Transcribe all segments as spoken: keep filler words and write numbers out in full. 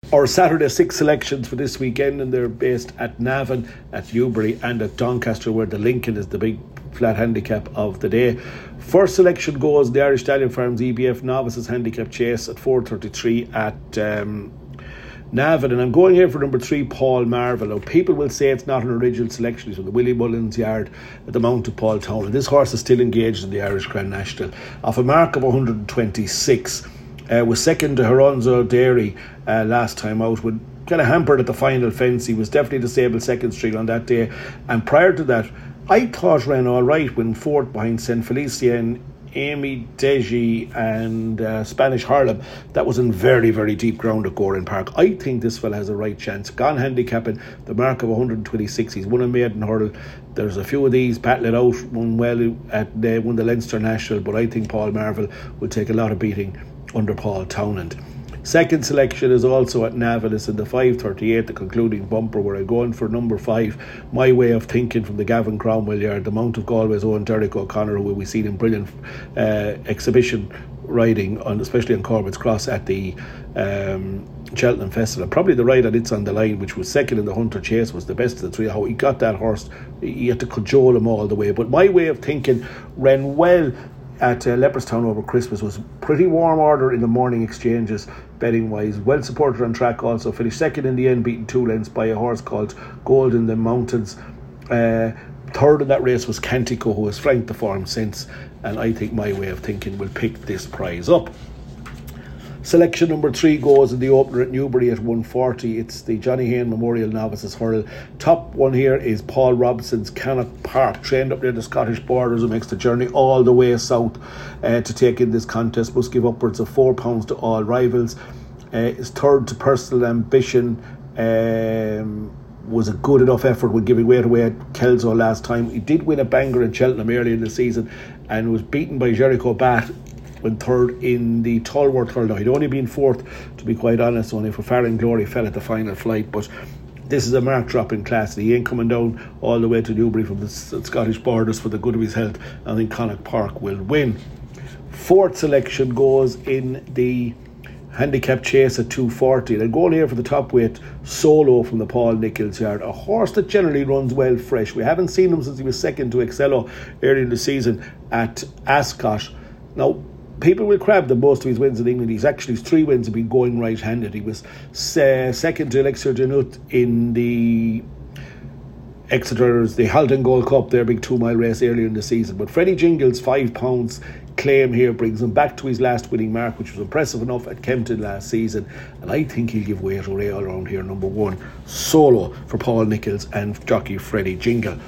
Our Saturday six selections for this weekend, and they're based at Navan, at Newbury and at Doncaster, where the Lincoln is the big flat handicap of the day. First selection goes the Irish Stallion Farms E B F Novices Handicap Chase at four thirty-three at um, Navan, and I'm going here for number three, Paul Marvel. Now, people will say it's not an original selection. He's from the Willie Mullins yard at the Mount of Paul Town, and this horse is still engaged in the Irish Grand National off a mark of one hundred twenty-six. Uh, was second to Horonzo Dairy uh, last time out, with kind of hampered at the final fence. He was definitely disabled second string on that day, and prior to that I thought ran all right when fourth behind Saint Felicia and Amy Deji and uh, Spanish Harlem. That was in very very deep ground at Goring Park. I think this fella has a right chance. Gone handicapping the mark of one hundred twenty-six. He's won a maiden hurdle. There's a few of these battling out, won well at uh, won the Leinster National, but I think Paul Marvel will take a lot of beating under Paul Townend. Second selection is also at Navan. It's in the five thirty-eight, the concluding bumper, where I'm going for number five, My Way of Thinking, from the Gavin Cromwell yard, the Mount of Galway's own Derek O'Connor, who we've seen in brilliant uh, exhibition riding, on, especially on Corbett's Cross at the um, Cheltenham Festival. Probably the ride that It's on the Line, which was second in the Hunter Chase, was the best of the three. How he got that horse, he had to cajole him all the way. But My Way of Thinking ran well at uh, Leopardstown over Christmas. Was pretty warm order in the morning exchanges, betting wise. Well supported on track also. Finished second in the end, beaten two lengths by a horse called Gold in the Mountains. Uh, third in that race was Cantico, who has franked the form since, and I think My Way of Thinking will pick this prize up. Selection number three goes in the opener at Newbury at one forty. It's the Johnny Hayne Memorial Novices Hurl. Top one here is Paul Robinson's Cannock Park, trained up near the Scottish borders, who makes the journey all the way south uh, to take in this contest. Must give upwards of four pounds to all rivals. Uh, is third to Personal Ambition. Um, was a good enough effort when giving weight away at Kelso last time. He did win a banger in Cheltenham early in the season and was beaten by Jericho Bat when third in the Tolworth Hurl. Now, he'd only been fourth, to be quite honest, only for Farron Glory fell at the final flight, but this is a mark drop in class. He ain't coming down all the way to Newbury from the Scottish borders for the good of his health. I think Connacht Park will win. Fourth selection goes in the handicap chase at two forty. They're going here for the top weight, Solo from the Paul Nichols yard, a horse that generally runs well fresh. We haven't seen him since he was second to Excello early in the season at Ascot. Now, people will crab that most of his wins in England, he's actually his three wins have been going right-handed. He was uh, second to Elixir Janut in the Exeter's, the Halton Gold Cup, their big two-mile race earlier in the season. But Freddie Jingle's five pounds claim here brings him back to his last winning mark, which was impressive enough at Kempton last season, and I think he'll give weight away all around here. Number one, Solo for Paul Nichols and jockey Freddie Jingle.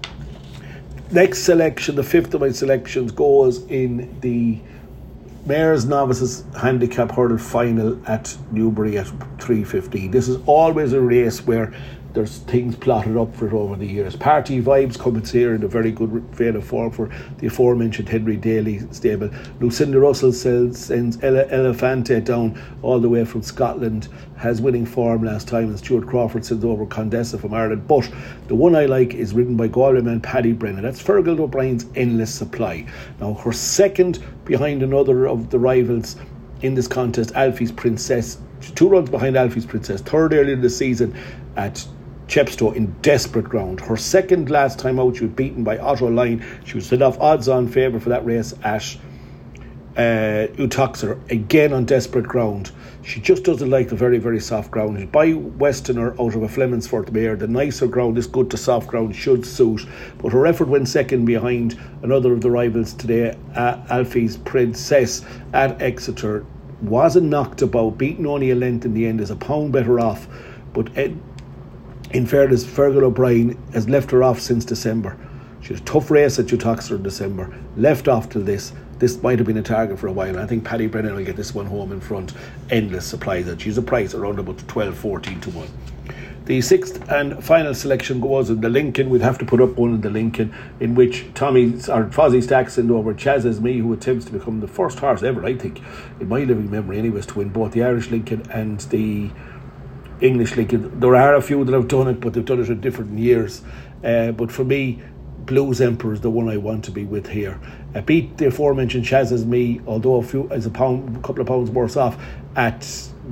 Next selection, the fifth of my selections, goes in the Mayor's Novices Handicap Hurdle Final at Newbury at three fifteen. This is always a race where there's things plotted up for it over the years. Party Vibes comes here in a very good vein of form for the aforementioned Henry Daly stable. Lucinda Russell sells, sends Ele- Elefante down all the way from Scotland, has winning form last time, and Stuart Crawford sends over Condessa from Ireland. But the one I like is ridden by Galway man Paddy Brennan. That's Fergal O'Brien's Endless Supply. Now, her second behind another of the rivals in this contest, Alfie's Princess. Two runs behind Alfie's Princess. Third earlier in the season at Chepstow in desperate ground. Her second last time out, she was beaten by Otto Line. She was set off odds on favour for that race at uh, Utoxer, again on desperate ground. She just doesn't like the very, very soft ground. She's by Westerner out of a Flemonsfort mare. The nicer ground, this good to soft ground, should suit. But her effort went second behind another of the rivals today, uh, Alfie's Princess at Exeter. Wasn't knocked about, beaten only a length in the end, is a pound better off. But Ed, in fairness, Fergal O'Brien has left her off since December. She had a tough race at Utoxer in December, left off till this. This might have been a target for a while, and I think Paddy Brennan will get this one home in front. Endless Supply, that she's a price around about twelve fourteen to one. The sixth and final selection goes in the Lincoln. We'd have to put up one in the Lincoln, in which Tommy or Fozzie Stack sent over Chaz Esme, who attempts to become the first horse ever, I think, in my living memory anyways, to win both the Irish Lincoln and the English Lincoln. There are a few that have done it, but they've done it in different years. Uh, but for me, Blues Emperor is the one I want to be with here. Uh, beat the aforementioned Chaz Esme, although a few as a pound, a couple of pounds worse off at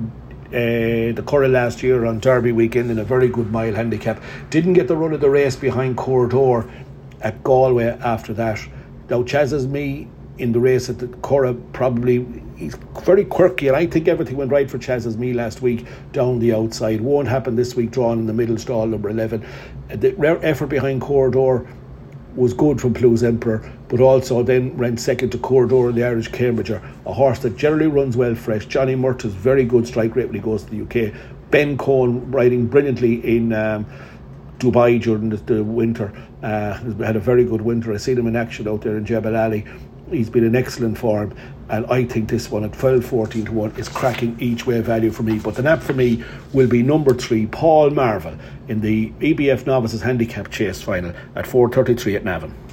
uh, the Curragh last year on Derby weekend in a very good mile handicap. Didn't get the run of the race behind Corridor at Galway after that. Now Chaz's Me in the race at the Curragh, probably he's very quirky, and I think everything went right for Chaz's Me last week down the outside. Won't happen this week, drawn in the middle stall, number eleven. The effort behind Corridor was good from Plough's Emperor, but also then ran second to Corridor in the Irish Cambridger, a horse that generally runs well fresh. Johnny Murtagh's very good strike rate when he goes to the U K. Ben Cohen riding brilliantly in um, Dubai during the, the winter. Uh, had a very good winter. I seen him in action out there in Jebel Ali. He's been in excellent form, and I think this one at twelve fourteen to one is cracking each way value for me. But the nap for me will be number three, Paul Marvel, in the E B F Novices Handicap Chase Final at four thirty-three at Navan.